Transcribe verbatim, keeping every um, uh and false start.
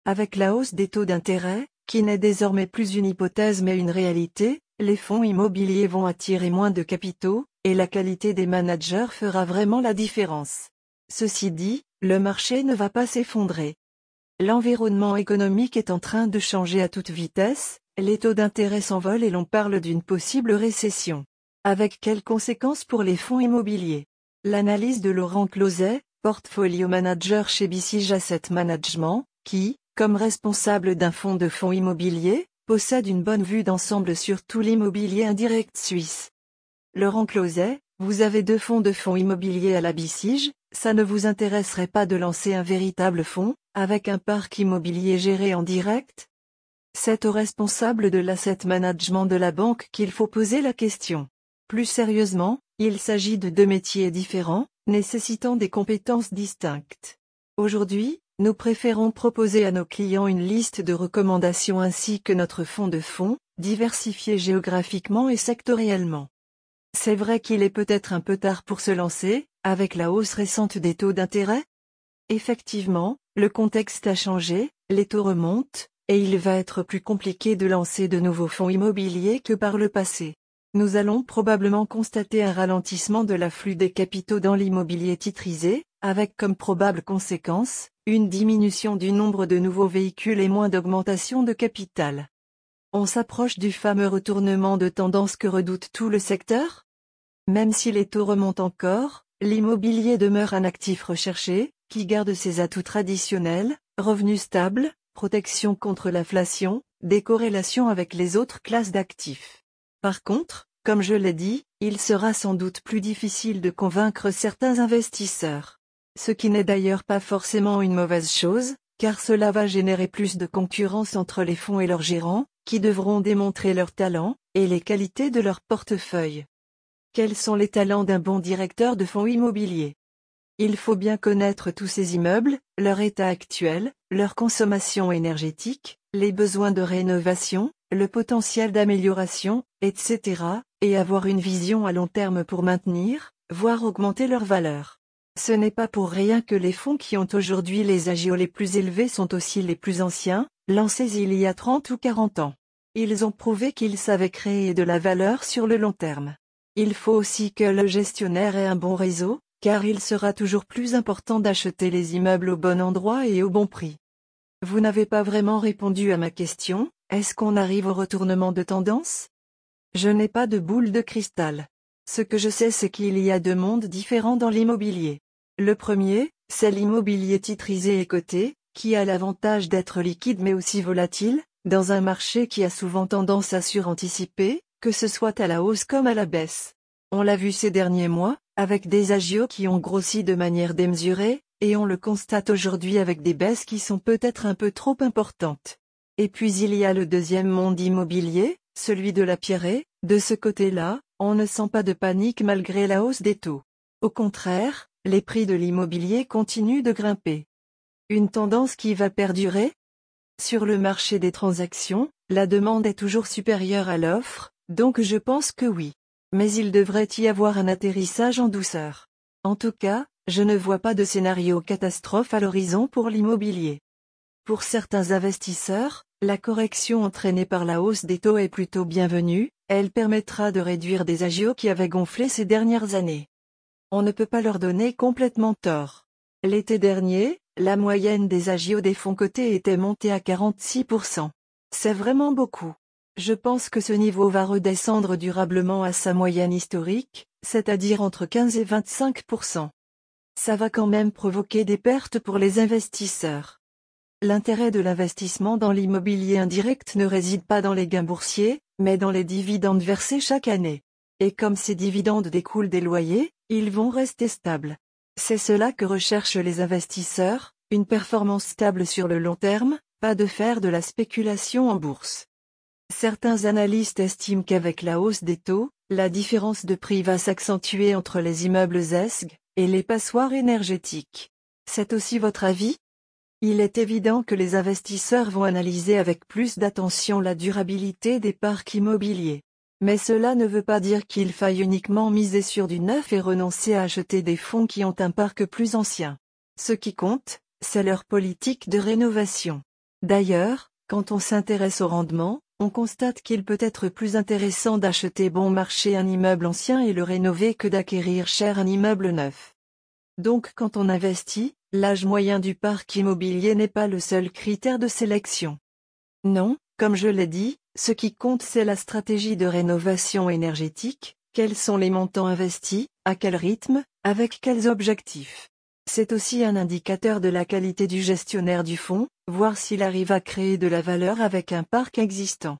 Avec la hausse des taux d'intérêt, qui n'est désormais plus une hypothèse mais une réalité, les fonds immobiliers vont attirer moins de capitaux, et la qualité des managers fera vraiment la différence. Ceci dit, le marché ne va pas s'effondrer. L'environnement économique est en train de changer à toute vitesse, les taux d'intérêt s'envolent et l'on parle d'une possible récession. Avec quelles conséquences pour les fonds immobiliers? L'analyse de Laurent Closet, portfolio manager chez B C G Asset Management, qui, comme responsable d'un fonds de fonds immobiliers, possède une bonne vue d'ensemble sur tout l'immobilier indirect suisse. Laurent Closet, vous avez deux fonds de fonds immobiliers à la B C G, ça ne vous intéresserait pas de lancer un véritable fonds, avec un parc immobilier géré en direct? C'est au responsable de l'asset management de la banque qu'il faut poser la question. Plus sérieusement, il s'agit de deux métiers différents, nécessitant des compétences distinctes. Aujourd'hui, nous préférons proposer à nos clients une liste de recommandations ainsi que notre fonds de fonds, diversifié géographiquement et sectoriellement. C'est vrai qu'il est peut-être un peu tard pour se lancer, avec la hausse récente des taux d'intérêt? Effectivement, le contexte a changé, les taux remontent, et il va être plus compliqué de lancer de nouveaux fonds immobiliers que par le passé. Nous allons probablement constater un ralentissement de l'afflux des capitaux dans l'immobilier titrisé, avec comme probable conséquence, une diminution du nombre de nouveaux véhicules et moins d'augmentation de capital. On s'approche du fameux retournement de tendance que redoute tout le secteur? Même si les taux remontent encore, l'immobilier demeure un actif recherché, qui garde ses atouts traditionnels, revenus stables, protection contre l'inflation, décorrélation avec les autres classes d'actifs. Par contre, comme je l'ai dit, il sera sans doute plus difficile de convaincre certains investisseurs. Ce qui n'est d'ailleurs pas forcément une mauvaise chose, car cela va générer plus de concurrence entre les fonds et leurs gérants, qui devront démontrer leurs talents, et les qualités de leur portefeuille. Quels sont les talents d'un bon directeur de fonds immobiliers? Il faut bien connaître tous ces immeubles, leur état actuel, leur consommation énergétique, les besoins de rénovation, le potentiel d'amélioration, et cetera, et avoir une vision à long terme pour maintenir, voire augmenter leur valeur. Ce n'est pas pour rien que les fonds qui ont aujourd'hui les agios les plus élevés sont aussi les plus anciens, lancés il y a trente ou quarante ans. Ils ont prouvé qu'ils savaient créer de la valeur sur le long terme. Il faut aussi que le gestionnaire ait un bon réseau, car il sera toujours plus important d'acheter les immeubles au bon endroit et au bon prix. Vous n'avez pas vraiment répondu à ma question, est-ce qu'on arrive au retournement de tendance? Je n'ai pas de boule de cristal. Ce que je sais c'est qu'il y a deux mondes différents dans l'immobilier. Le premier, c'est l'immobilier titrisé et coté, qui a l'avantage d'être liquide mais aussi volatile, dans un marché qui a souvent tendance à suranticiper, que ce soit à la hausse comme à la baisse. On l'a vu ces derniers mois, avec des agios qui ont grossi de manière démesurée, et on le constate aujourd'hui avec des baisses qui sont peut-être un peu trop importantes. Et puis il y a le deuxième monde immobilier, celui de la pierrée. De ce côté-là, on ne sent pas de panique malgré la hausse des taux. Au contraire, les prix de l'immobilier continuent de grimper. Une tendance qui va perdurer? Sur le marché des transactions, la demande est toujours supérieure à l'offre, donc je pense que oui. Mais il devrait y avoir un atterrissage en douceur. En tout cas, je ne vois pas de scénario catastrophe à l'horizon pour l'immobilier. Pour certains investisseurs, la correction entraînée par la hausse des taux est plutôt bienvenue, elle permettra de réduire des agios qui avaient gonflé ces dernières années. On ne peut pas leur donner complètement tort. L'été dernier, la moyenne des agios des fonds cotés était montée à quarante-six pour cent. C'est vraiment beaucoup. Je pense que ce niveau va redescendre durablement à sa moyenne historique, c'est-à-dire entre quinze et vingt-cinq pour cent. Ça va quand même provoquer des pertes pour les investisseurs. L'intérêt de l'investissement dans l'immobilier indirect ne réside pas dans les gains boursiers, mais dans les dividendes versés chaque année. Et comme ces dividendes découlent des loyers, ils vont rester stables. C'est cela que recherchent les investisseurs, une performance stable sur le long terme, pas de faire de la spéculation en bourse. Certains analystes estiment qu'avec la hausse des taux, la différence de prix va s'accentuer entre les immeubles E S G et les passoires énergétiques. C'est aussi votre avis? Il est évident que les investisseurs vont analyser avec plus d'attention la durabilité des parcs immobiliers. Mais cela ne veut pas dire qu'il faille uniquement miser sur du neuf et renoncer à acheter des fonds qui ont un parc plus ancien. Ce qui compte, c'est leur politique de rénovation. D'ailleurs, quand on s'intéresse au rendement, on constate qu'il peut être plus intéressant d'acheter bon marché un immeuble ancien et le rénover que d'acquérir cher un immeuble neuf. Donc quand on investit, l'âge moyen du parc immobilier n'est pas le seul critère de sélection. Non, comme je l'ai dit, ce qui compte c'est la stratégie de rénovation énergétique, quels sont les montants investis, à quel rythme, avec quels objectifs. C'est aussi un indicateur de la qualité du gestionnaire du fonds, voir s'il arrive à créer de la valeur avec un parc existant.